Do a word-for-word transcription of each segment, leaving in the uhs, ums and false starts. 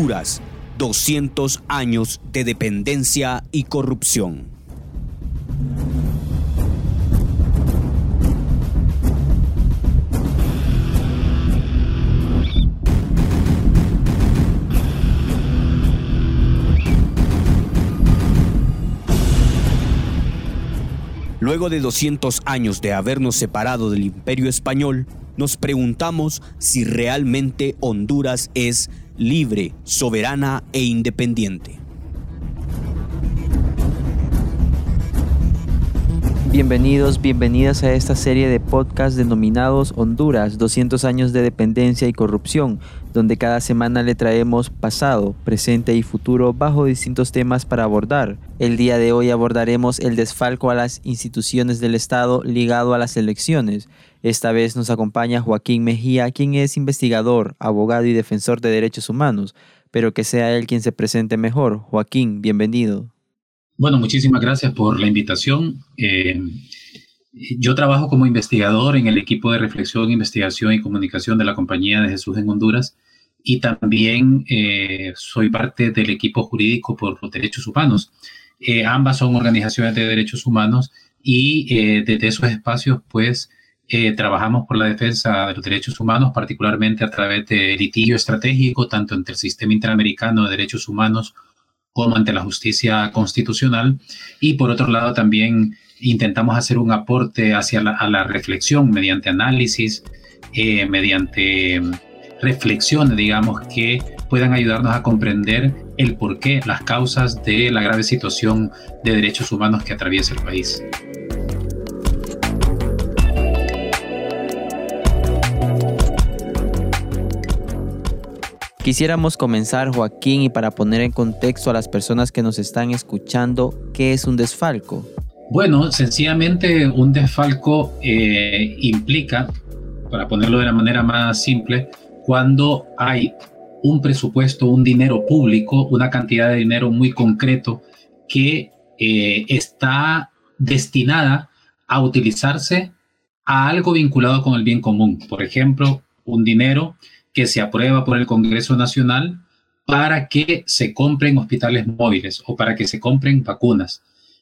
Honduras, doscientos años de dependencia y corrupción. Luego de doscientos años de habernos separado del Imperio Español, nos preguntamos si realmente Honduras es libre, soberana e independiente. Bienvenidos, bienvenidas a esta serie de podcasts denominados Honduras, doscientos años de dependencia y corrupción, donde cada semana le traemos pasado, presente y futuro bajo distintos temas para abordar. El día de hoy abordaremos el desfalco a las instituciones del Estado ligado a las elecciones. Esta vez nos acompaña Joaquín Mejía, quien es investigador, abogado y defensor de derechos humanos, pero que sea él quien se presente mejor. Joaquín, bienvenido. Bueno, muchísimas gracias por la invitación. Eh, yo trabajo como investigador en el equipo de reflexión, investigación y comunicación de la Compañía de Jesús en Honduras y también eh, soy parte del equipo jurídico por los derechos humanos. Eh, ambas son organizaciones de derechos humanos y eh, desde esos espacios pues eh, trabajamos por la defensa de los derechos humanos, particularmente a través de litigio estratégico, tanto entre el Sistema Interamericano de Derechos Humanos como ante la justicia constitucional, y por otro lado también intentamos hacer un aporte hacia la, a la reflexión mediante análisis, eh, mediante reflexiones, digamos, que puedan ayudarnos a comprender el porqué, las causas de la grave situación de derechos humanos que atraviesa el país. Quisiéramos comenzar, Joaquín, y para poner en contexto a las personas que nos están escuchando, ¿qué es un desfalco? Bueno, sencillamente un desfalco eh, implica, para ponerlo de la manera más simple, cuando hay un presupuesto, un dinero público, una cantidad de dinero muy concreto que eh, está destinada a utilizarse a algo vinculado con el bien común. Por ejemplo, un dinero que se aprueba por el Congreso Nacional para que se compren hospitales móviles o para que se compren vacunas.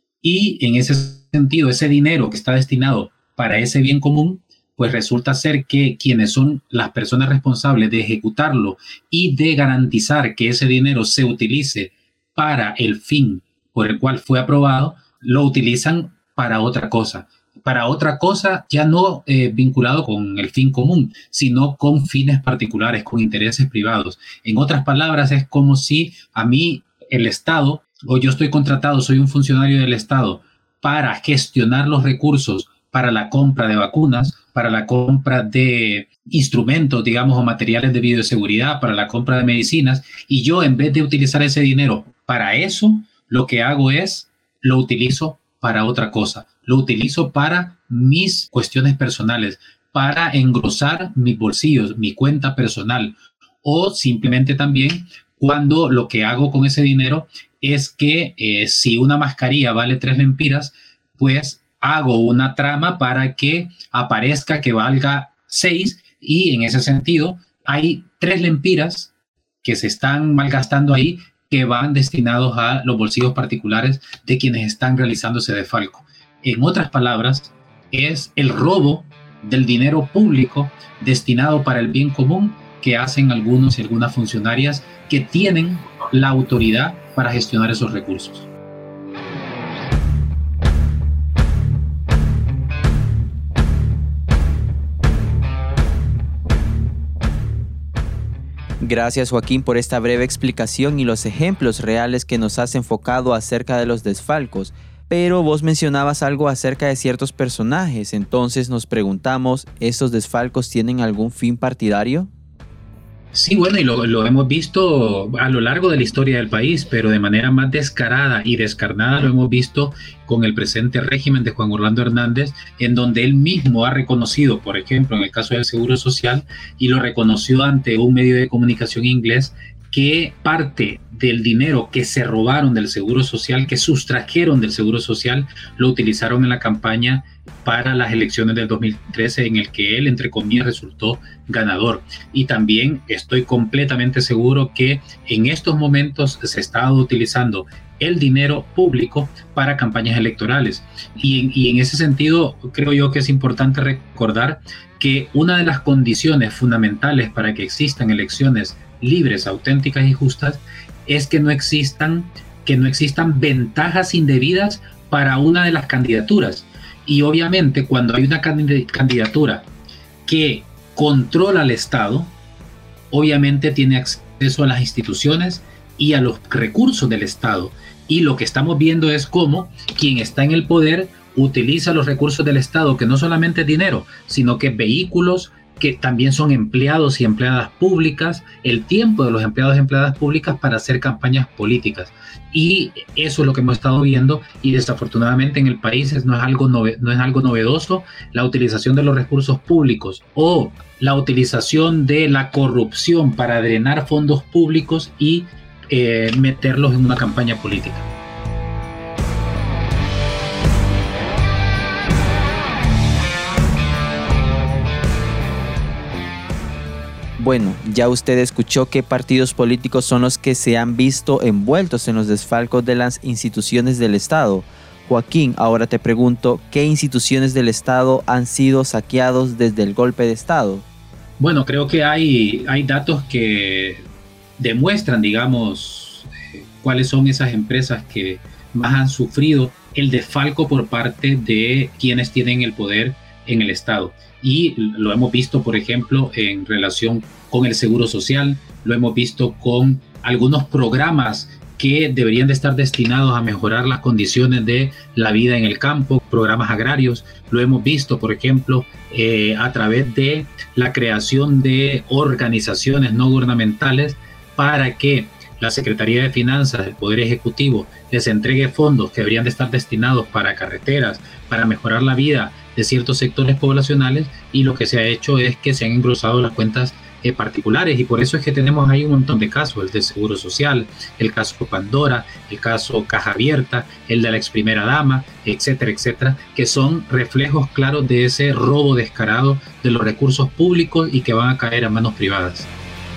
Y en ese sentido, ese dinero que está destinado para ese bien común, pues resulta ser que quienes son las personas responsables de ejecutarlo y de garantizar que ese dinero se utilice para el fin por el cual fue aprobado, lo utilizan para otra cosa. Para otra cosa ya no eh, vinculado con el fin común, sino con fines particulares, con intereses privados. En otras palabras, es como si a mí el Estado, o yo estoy contratado, soy un funcionario del Estado, para gestionar los recursos para la compra de vacunas, para la compra de instrumentos, digamos, o materiales de bioseguridad, para la compra de medicinas, y yo en vez de utilizar ese dinero para eso, lo que hago es, lo utilizo para otra cosa. Lo utilizo para mis cuestiones personales, para engrosar mis bolsillos, mi cuenta personal, o simplemente también cuando lo que hago con ese dinero es que eh, si una mascarilla vale tres lempiras, pues hago una trama para que aparezca que valga seis, y en ese sentido hay tres lempiras que se están malgastando ahí que van destinados a los bolsillos particulares de quienes están realizando ese desfalco. En otras palabras, es el robo del dinero público destinado para el bien común que hacen algunos y algunas funcionarias que tienen la autoridad para gestionar esos recursos. Gracias, Joaquín, por esta breve explicación y los ejemplos reales que nos has enfocado acerca de los desfalcos. Pero vos mencionabas algo acerca de ciertos personajes, entonces nos preguntamos, ¿estos desfalcos tienen algún fin partidario? Sí, bueno, y lo, lo hemos visto a lo largo de la historia del país, pero de manera más descarada y descarnada lo hemos visto con el presente régimen de Juan Orlando Hernández, en donde él mismo ha reconocido, por ejemplo, en el caso del Seguro Social, y lo reconoció ante un medio de comunicación inglés, que parte del dinero que se robaron del Seguro Social, que sustrajeron del Seguro Social, lo utilizaron en la campaña para las elecciones del dos mil trece, en el que él, entre comillas, resultó ganador. Y también estoy completamente seguro que en estos momentos se está utilizando el dinero público para campañas electorales. Y, y en ese sentido, creo yo que es importante recordar que una de las condiciones fundamentales para que existan elecciones libres, auténticas y justas es que no existan, que no existan ventajas indebidas para una de las candidaturas. Y obviamente cuando hay una candidatura que controla al Estado, obviamente tiene acceso a las instituciones y a los recursos del Estado. Y lo que estamos viendo es cómo quien está en el poder utiliza los recursos del Estado, que no solamente es dinero, sino que vehículos, que también son empleados y empleadas públicas, el tiempo de los empleados y empleadas públicas para hacer campañas políticas. Y eso es lo que hemos estado viendo, y desafortunadamente en el país no es algo, nove, no es algo novedoso la utilización de los recursos públicos o la utilización de la corrupción para drenar fondos públicos y eh, meterlos en una campaña política. Bueno, ya usted escuchó qué partidos políticos son los que se han visto envueltos en los desfalcos de las instituciones del Estado. Joaquín, ahora te pregunto, ¿qué instituciones del Estado han sido saqueados desde el golpe de Estado? Bueno, creo que hay, hay datos que demuestran, digamos, eh, cuáles son esas empresas que más han sufrido el desfalco por parte de quienes tienen el poder en el Estado. Y lo hemos visto, por ejemplo, en relación con el Seguro Social, lo hemos visto con algunos programas que deberían de estar destinados a mejorar las condiciones de la vida en el campo, programas agrarios. Lo hemos visto, por ejemplo, eh, a través de la creación de organizaciones no gubernamentales para que la Secretaría de Finanzas, el Poder Ejecutivo, les entregue fondos que deberían de estar destinados para carreteras, para mejorar la vida de ciertos sectores poblacionales, y lo que se ha hecho es que se han engrosado las cuentas eh, particulares, y por eso es que tenemos ahí un montón de casos, el de Seguro Social, el caso Pandora, el caso Caja Abierta, el de la ex primera dama, etcétera, etcétera, que son reflejos claros de ese robo descarado de los recursos públicos y que van a caer a manos privadas.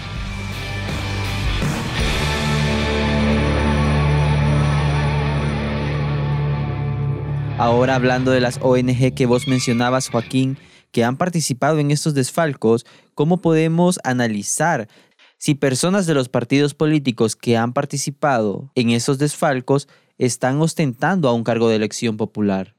Ahora, hablando de las O N Ge que vos mencionabas, Joaquín, que han participado en estos desfalcos, ¿cómo podemos analizar si personas de los partidos políticos que han participado en esos desfalcos están ostentando a un cargo de elección popular?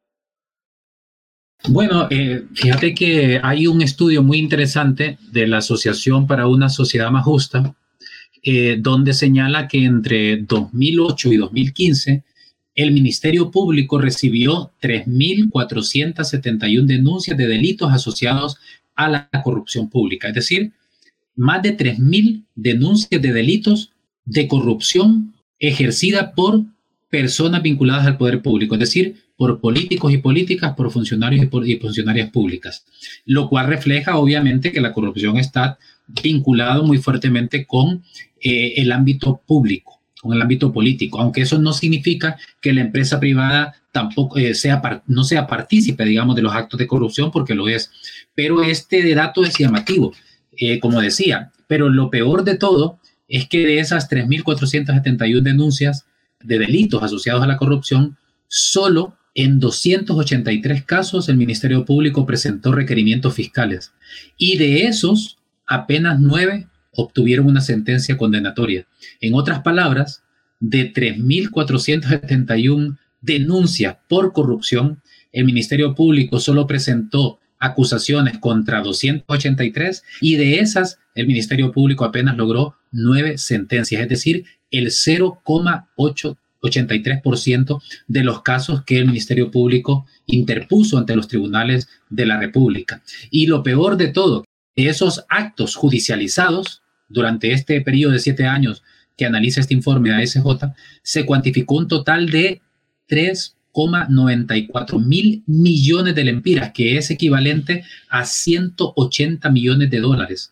Bueno, eh, fíjate que hay un estudio muy interesante de la Asociación para una Sociedad Más Justa, eh, donde señala que entre dos mil ocho y dos mil quince el Ministerio Público recibió tres mil cuatrocientas setenta y una denuncias de delitos asociados a la corrupción pública. Es decir, más de tres mil denuncias de delitos de corrupción ejercida por personas vinculadas al poder público. Es decir, por políticos y políticas, por funcionarios y, por, y funcionarias públicas. Lo cual refleja, obviamente, que la corrupción está vinculada muy fuertemente con eh, el ámbito público, con el ámbito político, aunque eso no significa que la empresa privada tampoco eh, sea, no sea partícipe, digamos, de los actos de corrupción, porque lo es. Pero este dato es llamativo, eh, como decía, pero lo peor de todo es que de esas tres mil cuatrocientas setenta y una denuncias de delitos asociados a la corrupción, solo en doscientos ochenta y tres casos el Ministerio Público presentó requerimientos fiscales, y de esos apenas nueve obtuvieron una sentencia condenatoria. En otras palabras, de tres mil cuatrocientas setenta y una denuncias por corrupción, el Ministerio Público solo presentó acusaciones contra doscientos ochenta y tres, y de esas el Ministerio Público apenas logró nueve sentencias, es decir, el cero coma ochenta y tres por ciento de los casos que el Ministerio Público interpuso ante los tribunales de la República. Y lo peor de todo, esos actos judicializados durante este periodo de siete años que analiza este informe de A S J, se cuantificó un total de tres coma noventa y cuatro mil millones de lempiras, que es equivalente a ciento ochenta millones de dólares.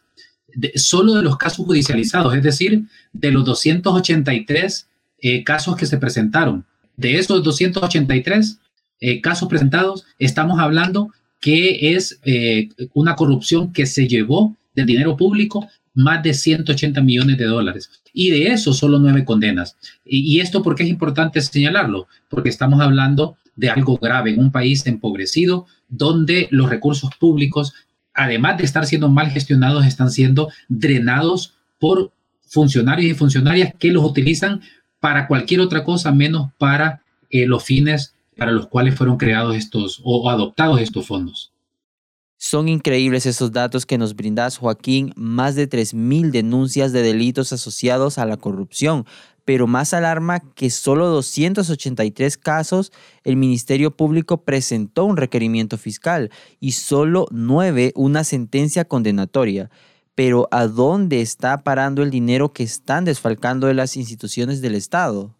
de, solo de los casos judicializados, es decir, de los doscientos ochenta y tres eh, casos que se presentaron. De esos doscientos ochenta y tres eh, casos presentados, estamos hablando que es eh, una corrupción que se llevó del dinero público más de ciento ochenta millones de dólares. Y de eso solo nueve condenas. Y, y esto, ¿por qué es importante señalarlo? Porque estamos hablando de algo grave en un país empobrecido donde los recursos públicos, además de estar siendo mal gestionados, están siendo drenados por funcionarios y funcionarias que los utilizan para cualquier otra cosa menos para eh, los fines para los cuales fueron creados estos o, o adoptados estos fondos. Son increíbles esos datos que nos brindas, Joaquín. Más de tres mil denuncias de delitos asociados a la corrupción. Pero más alarma que solo doscientos ochenta y tres casos el Ministerio Público presentó un requerimiento fiscal y solo nueve una sentencia condenatoria. Pero ¿a dónde está parando el dinero que están desfalcando de las instituciones del Estado?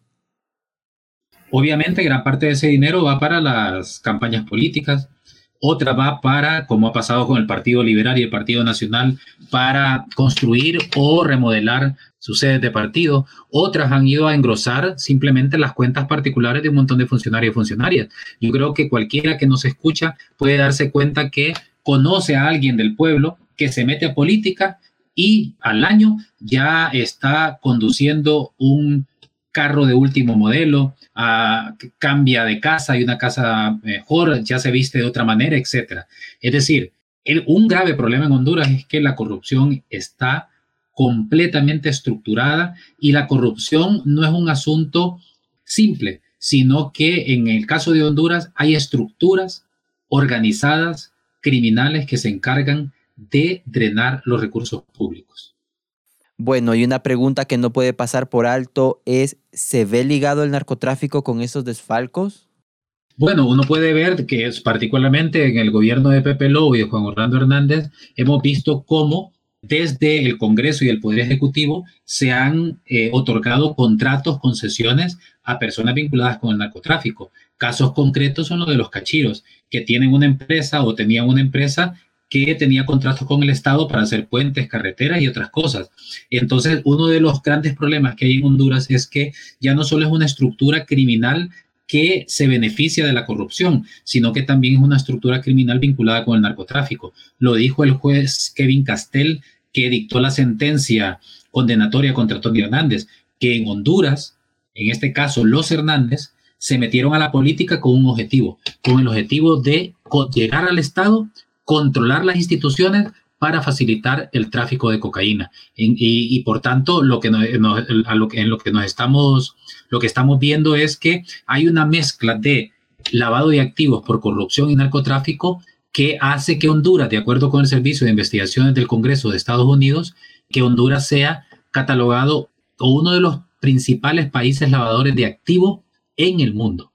Obviamente, gran parte de ese dinero va para las campañas políticas. Otra va para, como ha pasado con el Partido Liberal y el Partido Nacional, para construir o remodelar sus sedes de partido. Otras han ido a engrosar simplemente las cuentas particulares de un montón de funcionarios y funcionarias. Yo creo que cualquiera que nos escucha puede darse cuenta que conoce a alguien del pueblo que se mete a política y al año ya está conduciendo un carro de último modelo, uh, cambia de casa, hay una casa mejor, ya se viste de otra manera, etcétera. Es decir, el, un grave problema en Honduras es que la corrupción está completamente estructurada y la corrupción no es un asunto simple, sino que en el caso de Honduras hay estructuras organizadas, criminales que se encargan de drenar los recursos públicos. Bueno, y una pregunta que no puede pasar por alto es, ¿se ve ligado el narcotráfico con esos desfalcos? Bueno, uno puede ver que es particularmente en el gobierno de Pepe Lobo y de Juan Orlando Hernández, hemos visto cómo desde el Congreso y el Poder Ejecutivo se han eh, otorgado contratos, concesiones a personas vinculadas con el narcotráfico. Casos concretos son los de los cachiros, que tienen una empresa o tenían una empresa que tenía contratos con el Estado para hacer puentes, carreteras y otras cosas. Entonces, uno de los grandes problemas que hay en Honduras es que ya no solo es una estructura criminal que se beneficia de la corrupción, sino que también es una estructura criminal vinculada con el narcotráfico. Lo dijo el juez Kevin Castel, que dictó la sentencia condenatoria contra Tony Hernández, que en Honduras, en este caso los Hernández, se metieron a la política con un objetivo, con el objetivo de llegar al Estado, controlar las instituciones para facilitar el tráfico de cocaína. Y, y, y por tanto, lo que, nos, a lo que, en lo que nos estamos, lo que estamos viendo es que hay una mezcla de lavado de activos por corrupción y narcotráfico que hace que Honduras, de acuerdo con el Servicio de Investigaciones del Congreso de Estados Unidos, que Honduras sea catalogado como uno de los principales países lavadores de activos en el mundo.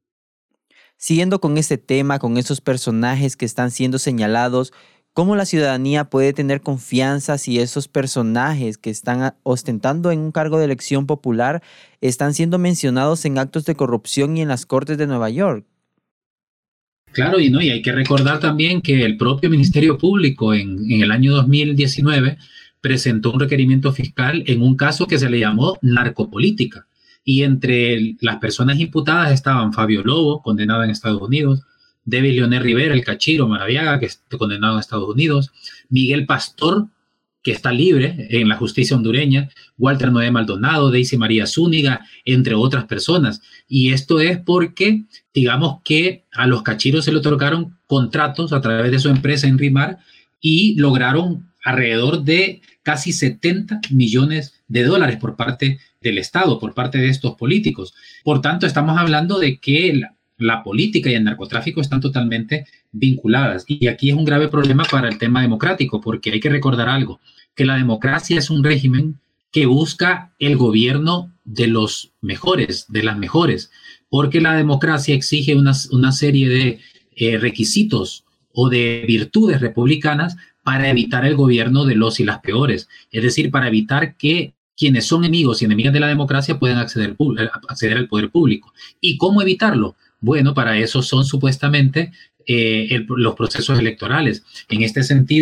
Siguiendo con este tema, con esos personajes que están siendo señalados, ¿cómo la ciudadanía puede tener confianza si esos personajes que están ostentando en un cargo de elección popular están siendo mencionados en actos de corrupción y en las Cortes de Nueva York? Claro, y no, y hay que recordar también que el propio Ministerio Público en, en el año dos mil diecinueve presentó un requerimiento fiscal en un caso que se le llamó narcopolítica. Y entre las personas imputadas estaban Fabio Lobo, condenado en Estados Unidos, David Leonel Rivera, el cachiro Maradiaga, que está condenado en Estados Unidos, Miguel Pastor, que está libre en la justicia hondureña, Walter Noé Maldonado, Daisy María Zúñiga, entre otras personas. Y esto es porque, digamos que a los cachiros se le otorgaron contratos a través de su empresa Enrimar y lograron alrededor de casi setenta millones de dólares por parte del Estado, por parte de estos políticos. Por tanto, estamos hablando de que la, la política y el narcotráfico están totalmente vinculadas. Y aquí es un grave problema para el tema democrático, porque hay que recordar algo, que la democracia es un régimen que busca el gobierno de los mejores, de las mejores, porque la democracia exige una, una serie de eh, requisitos o de virtudes republicanas para evitar el gobierno de los y las peores, es decir, para evitar que quienes son enemigos y enemigas de la democracia puedan acceder, acceder al poder público. ¿Y cómo evitarlo? Bueno, para eso son supuestamente eh, el, los procesos electorales. En este sentido,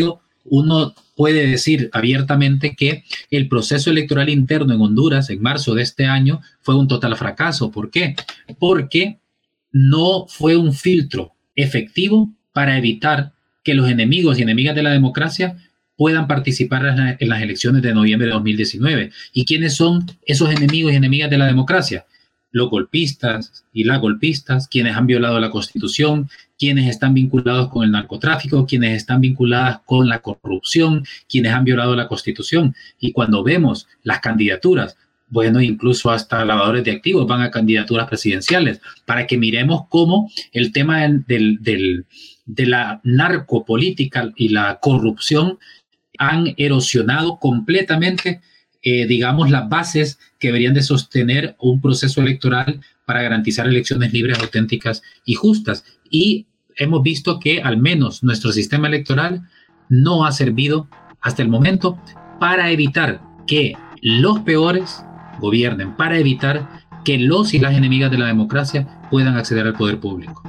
uno puede decir abiertamente que el proceso electoral interno en Honduras en marzo de este año fue un total fracaso. ¿Por qué? Porque no fue un filtro efectivo para evitar que los enemigos y enemigas de la democracia puedan participar en, la, en las elecciones de noviembre de dos mil diecinueve. ¿Y quiénes son esos enemigos y enemigas de la democracia? Los golpistas y las golpistas, quienes han violado la Constitución, quienes están vinculados con el narcotráfico, quienes están vinculadas con la corrupción, quienes han violado la Constitución. Y cuando vemos las candidaturas, bueno, incluso hasta lavadores de activos van a candidaturas presidenciales, para que miremos cómo el tema del, del, del, de la narcopolítica y la corrupción han erosionado completamente, eh, digamos, las bases que deberían de sostener un proceso electoral para garantizar elecciones libres, auténticas y justas. Y hemos visto que al menos nuestro sistema electoral no ha servido hasta el momento para evitar que los peores gobiernen, para evitar que los y las enemigas de la democracia puedan acceder al poder público.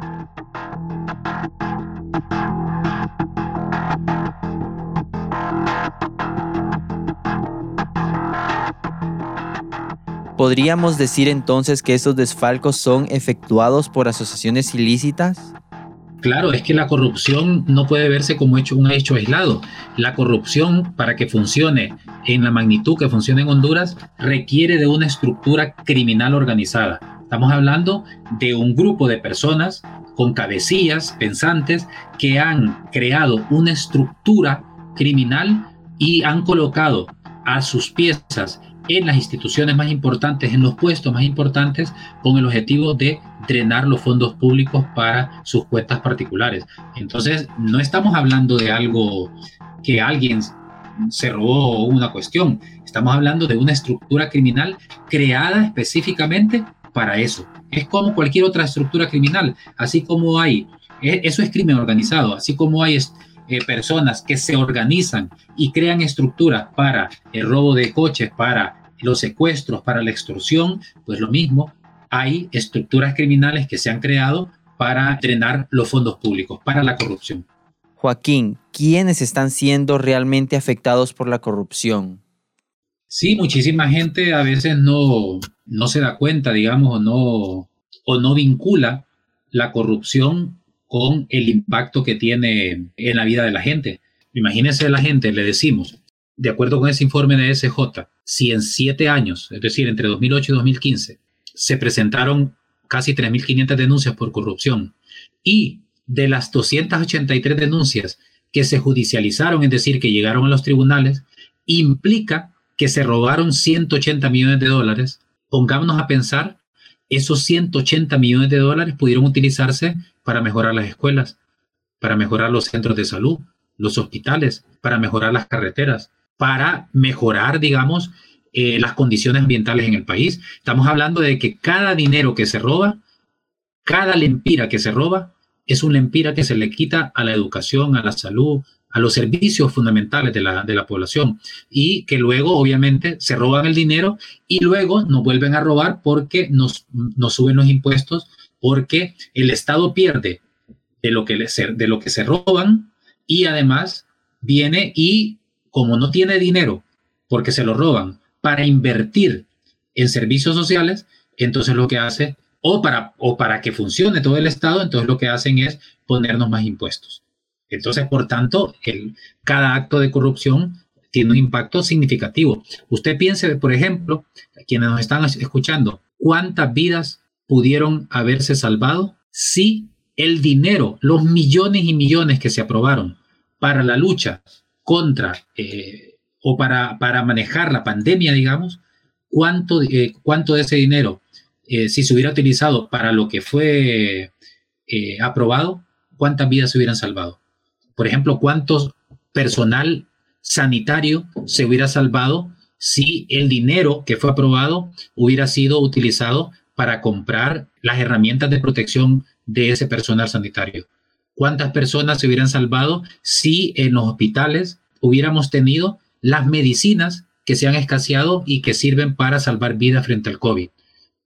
¿Podríamos decir entonces que estos desfalcos son efectuados por asociaciones ilícitas? Claro, es que la corrupción no puede verse como hecho, un hecho aislado. La corrupción, para que funcione en la magnitud que funciona en Honduras, requiere de una estructura criminal organizada. Estamos hablando de un grupo de personas con cabecillas pensantes que han creado una estructura criminal y han colocado a sus piezas en las instituciones más importantes, en los puestos más importantes, con el objetivo de drenar los fondos públicos para sus cuentas particulares. Entonces, no estamos hablando de algo que alguien se robó una cuestión. Estamos hablando de una estructura criminal creada específicamente para eso. Es como cualquier otra estructura criminal. Así como hay, eso es crimen organizado, así como hay Eh, personas que se organizan y crean estructuras para el robo de coches, para los secuestros, para la extorsión, pues lo mismo, hay estructuras criminales que se han creado para drenar los fondos públicos, para la corrupción. Joaquín, ¿quiénes están siendo realmente afectados por la corrupción? Sí, muchísima gente a veces no, no se da cuenta, digamos, o no, o no vincula la corrupción con el impacto que tiene en la vida de la gente. Imagínense, la gente, le decimos, de acuerdo con ese informe de E S J, si en siete años, es decir, entre dos mil ocho y dos mil quince, se presentaron casi tres mil quinientas denuncias por corrupción, y de las doscientas ochenta y tres denuncias que se judicializaron, es decir, que llegaron a los tribunales, implica que se robaron ciento ochenta millones de dólares. Pongámonos a pensar, esos ciento ochenta millones de dólares pudieron utilizarse para mejorar las escuelas, para mejorar los centros de salud, los hospitales, para mejorar las carreteras, para mejorar, digamos, eh, las condiciones ambientales en el país. Estamos hablando de que cada dinero que se roba, cada lempira que se roba, es un lempira que se le quita a la educación, a la salud, a los servicios fundamentales de la, de la población, y que luego obviamente se roban el dinero y luego nos vuelven a robar porque nos, nos suben los impuestos, porque el Estado pierde de lo, que le, de lo que se roban, y además viene y como no tiene dinero porque se lo roban para invertir en servicios sociales, entonces lo que hace, o para, o para que funcione todo el Estado, entonces lo que hacen es ponernos más impuestos. Entonces, por tanto, el, cada acto de corrupción tiene un impacto significativo. Usted piense, por ejemplo, quienes nos están escuchando, ¿cuántas vidas pudieron haberse salvado si el dinero, los millones y millones que se aprobaron para la lucha contra eh, o para, para manejar la pandemia, digamos, cuánto, eh, cuánto de ese dinero, eh, si se hubiera utilizado para lo que fue eh, aprobado, cuántas vidas se hubieran salvado? Por ejemplo, ¿cuántos personal sanitario se hubiera salvado si el dinero que fue aprobado hubiera sido utilizado para comprar las herramientas de protección de ese personal sanitario? ¿Cuántas personas se hubieran salvado si en los hospitales hubiéramos tenido las medicinas que se han escaseado y que sirven para salvar vidas frente al COVID?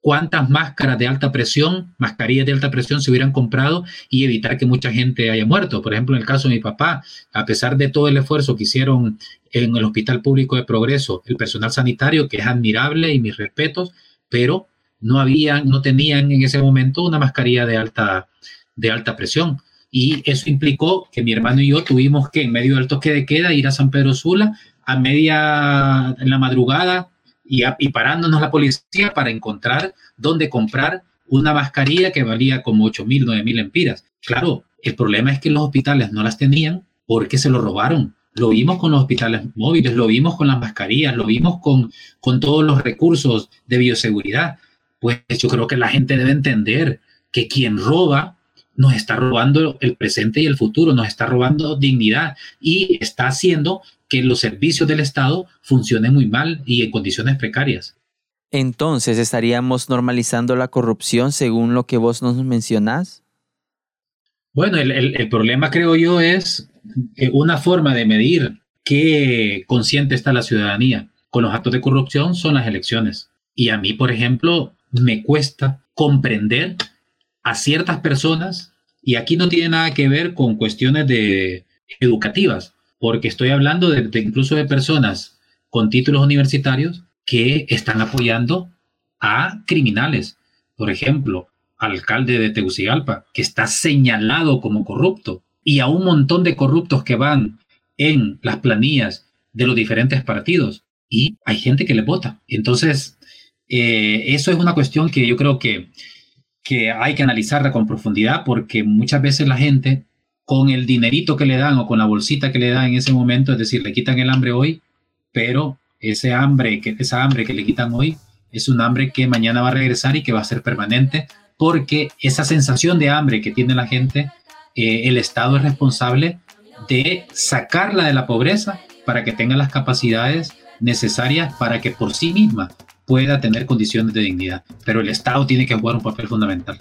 cuántas máscaras de alta presión, mascarillas de alta presión se hubieran comprado y evitar que mucha gente haya muerto. Por ejemplo, en el caso de mi papá, a pesar de todo el esfuerzo que hicieron en el Hospital Público de Progreso, el personal sanitario, que es admirable y mis respetos, pero no habían, no tenían en ese momento una mascarilla de alta, de alta presión. Y eso implicó que mi hermano y yo tuvimos que, en medio del toque de queda, ir a San Pedro Sula a media, en la madrugada, y, a, y parándonos la policía para encontrar dónde comprar una mascarilla que valía como ocho mil, nueve mil empiras. Claro, el problema es que los hospitales no las tenían porque se lo robaron. Lo vimos con los hospitales móviles, lo vimos con las mascarillas, lo vimos con, con todos los recursos de bioseguridad. Pues yo creo que la gente debe entender que quien roba nos está robando el presente y el futuro, nos está robando dignidad y está haciendo que los servicios del Estado funcionen muy mal y en condiciones precarias. Entonces, ¿estaríamos normalizando la corrupción según lo que vos nos mencionás? Bueno, el, el, el problema, creo yo, es una forma de medir qué consciente está la ciudadanía con los actos de corrupción son las elecciones. Y a mí, por ejemplo, me cuesta comprender a ciertas personas, y aquí no tiene nada que ver con cuestiones de educativas, porque estoy hablando de, de incluso de personas con títulos universitarios que están apoyando a criminales. Por ejemplo, alcalde de Tegucigalpa, que está señalado como corrupto, y a un montón de corruptos que van en las planillas de los diferentes partidos, y hay gente que le vota. Entonces, eh, eso es una cuestión que yo creo que, que hay que analizarla con profundidad, porque muchas veces la gente, con el dinerito que le dan o con la bolsita que le dan en ese momento, es decir, le quitan el hambre hoy, pero ese hambre, que, esa hambre que le quitan hoy es un hambre que mañana va a regresar y que va a ser permanente, porque esa sensación de hambre que tiene la gente, eh, el Estado es responsable de sacarla de la pobreza para que tenga las capacidades necesarias para que por sí misma pueda tener condiciones de dignidad. Pero el Estado tiene que jugar un papel fundamental.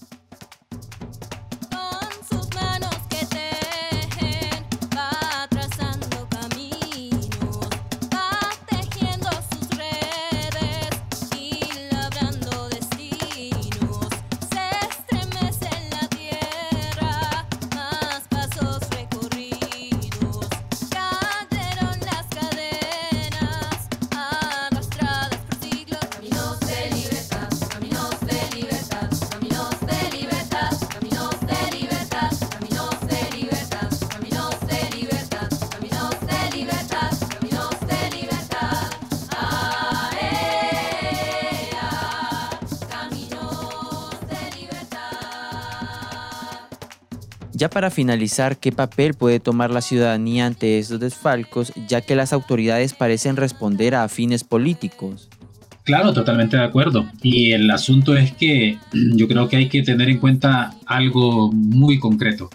Ya para finalizar, ¿qué papel puede tomar la ciudadanía ante estos desfalcos, ya que las autoridades parecen responder a fines políticos? Claro, totalmente de acuerdo. Y el asunto es que yo creo que hay que tener en cuenta algo muy concreto,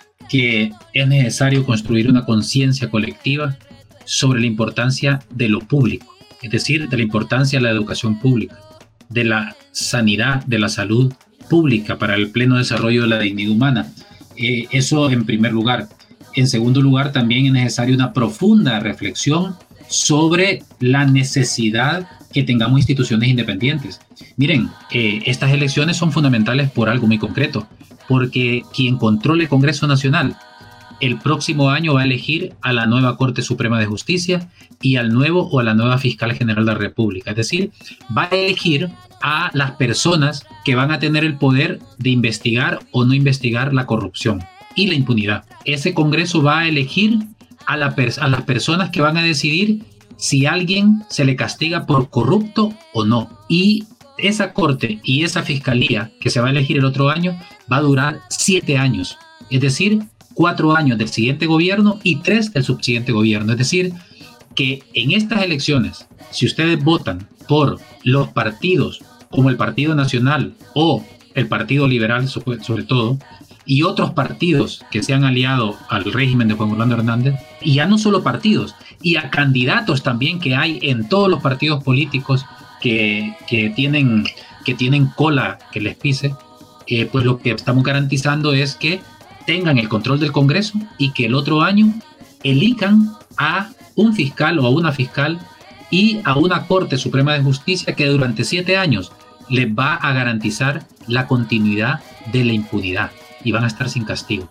que es necesario construir una conciencia colectiva sobre la importancia de lo público, es decir, de la importancia de la educación pública, de la sanidad, de la salud pública para el pleno desarrollo de la dignidad humana. Eh, eso en primer lugar. En segundo lugar, también es necesaria una profunda reflexión sobre la necesidad que tengamos instituciones independientes. Miren, eh, estas elecciones son fundamentales por algo muy concreto, porque quien controle el Congreso Nacional el próximo año va a elegir a la nueva Corte Suprema de Justicia y al nuevo o a la nueva Fiscal General de la República. Es decir, va a elegir a las personas que van a tener el poder de investigar o no investigar la corrupción y la impunidad. Ese Congreso va a elegir a, la pers- a las personas que van a decidir si alguien se le castiga por corrupto o no. Y esa corte y esa fiscalía que se va a elegir el otro año va a durar siete años. Es decir, cuatro años del siguiente gobierno y tres del subsiguiente gobierno. Es decir, que en estas elecciones, si ustedes votan por los partidos como el Partido Nacional o el Partido Liberal, sobre todo, y otros partidos que se han aliado al régimen de Juan Orlando Hernández, y ya no solo partidos, y a candidatos también que hay en todos los partidos políticos que, que, tienen, que tienen cola que les pise, eh, pues lo que estamos garantizando es que tengan el control del Congreso y que el otro año elijan a un fiscal o a una fiscal y a una Corte Suprema de Justicia que durante siete años les va a garantizar la continuidad de la impunidad y van a estar sin castigo.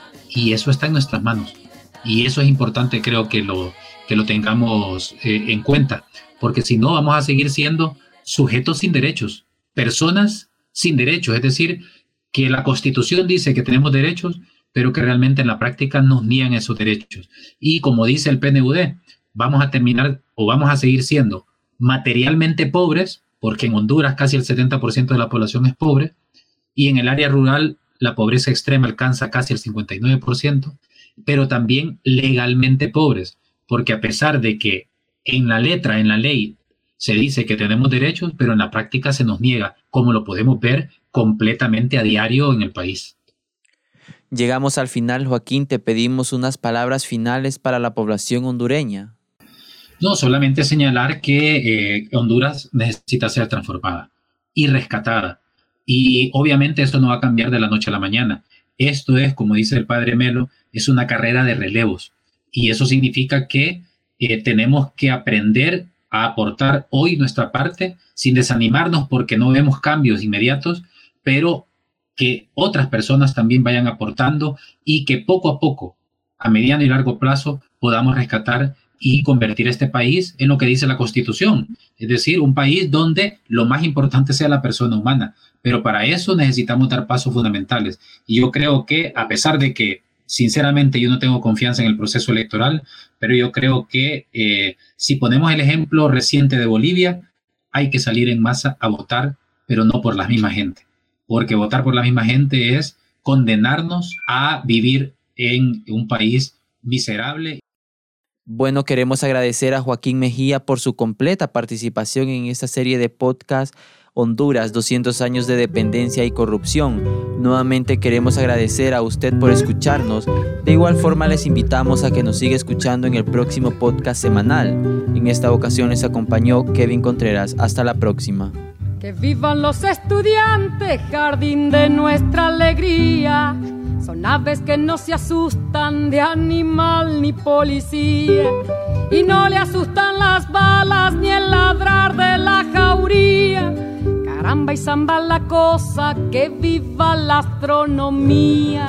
Y eso está en nuestras manos. Y eso es importante, creo que lo, que lo tengamos eh, en cuenta, porque si no vamos a seguir siendo sujetos sin derechos, personas sin derechos, es decir, que la Constitución dice que tenemos derechos, pero que realmente en la práctica nos niegan esos derechos. Y como dice el P N U D, vamos a terminar o vamos a seguir siendo materialmente pobres, porque en Honduras casi el setenta por ciento de la población es pobre, y en el área rural la pobreza extrema alcanza casi el cincuenta y nueve por ciento, pero también legalmente pobres, porque a pesar de que en la letra, en la ley, se dice que tenemos derechos, pero en la práctica se nos niega, como lo podemos ver completamente a diario en el país. Llegamos al final, Joaquín, te pedimos unas palabras finales para la población hondureña. No, solamente señalar que eh, Honduras necesita ser transformada y rescatada. Y obviamente eso no va a cambiar de la noche a la mañana. Esto es, como dice el padre Melo, es una carrera de relevos. Y eso significa que eh, tenemos que aprender a aportar hoy nuestra parte sin desanimarnos porque no vemos cambios inmediatos, pero que otras personas también vayan aportando y que poco a poco, a mediano y largo plazo, podamos rescatar y convertir este país en lo que dice la Constitución, es decir, un país donde lo más importante sea la persona humana, pero para eso necesitamos dar pasos fundamentales. Y yo creo que, a pesar de que, sinceramente, yo no tengo confianza en el proceso electoral, pero yo creo que eh, si ponemos el ejemplo reciente de Bolivia, hay que salir en masa a votar, pero no por la misma gente, porque votar por la misma gente es condenarnos a vivir en un país miserable. Bueno, queremos agradecer a Joaquín Mejía por su completa participación en esta serie de podcast Honduras, doscientos años de dependencia y corrupción. Nuevamente queremos agradecer a usted por escucharnos. De igual forma les invitamos a que nos siga escuchando en el próximo podcast semanal. En esta ocasión les acompañó Kevin Contreras. Hasta la próxima. Que vivan los estudiantes, jardín de nuestra alegría. Son aves que no se asustan de animal ni policía, y no le asustan las balas ni el ladrar de la jauría. Caramba y zamba la cosa, que viva la astronomía.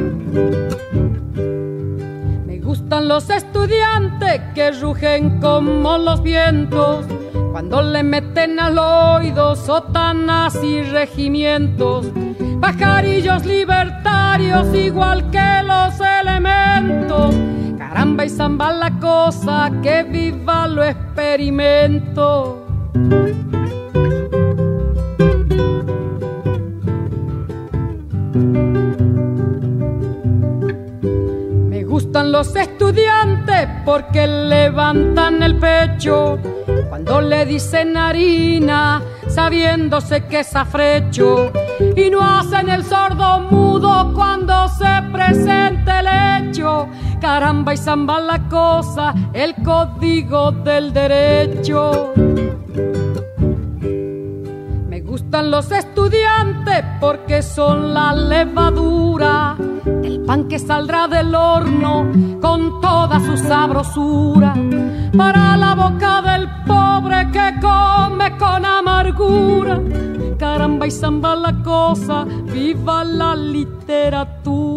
Me gustan los estudiantes que rugen como los vientos, cuando le meten al oído sotanas y regimientos. Pajarillos libertarios igual que los elementos. Caramba y zamba la cosa, que viva lo experimento. Me gustan los estudiantes porque levantan el pecho cuando le dicen harina, sabiéndose que es afrecho, y no hacen el sordo mudo cuando se presenta el hecho. Caramba y zamba la cosa, el código del derecho. Me gustan los estudiantes porque son la levadura del pan que saldrá del horno con toda su sabrosura, para la boca del pobre que come con amargura. Caramba y zamba la cosa, viva la literatura.